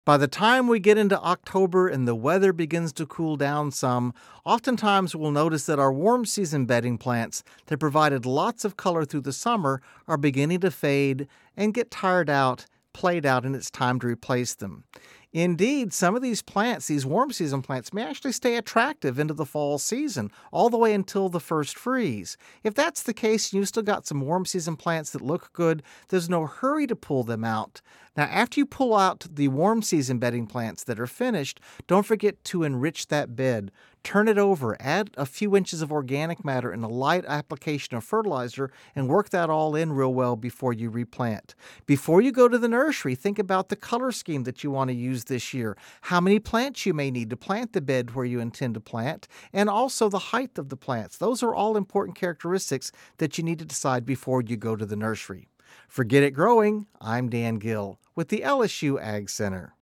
By the time we get into October and the weather begins to cool down some, oftentimes we'll notice that our warm season bedding plants that provided lots of color through the summer are beginning to fade and get tired out, played out, and it's time to replace them. Indeed, some of these plants, these warm season plants, may actually stay attractive into the fall season, all the way until the first freeze. If that's the case and you've still got some warm season plants that look good, there's no hurry to pull them out. Now, after you pull out the warm season bedding plants that are finished, don't forget to enrich that bed. Turn it over, add a few inches of organic matter and a light application of fertilizer, and work that all in real well before you replant. Before you go to the nursery, think about the color scheme that you want to use this year, how many plants you may need to plant the bed where you intend to plant, and also the height of the plants. Those are all important characteristics that you need to decide before you go to the nursery. For Get It Growing, I'm Dan Gill with the LSU Ag Center.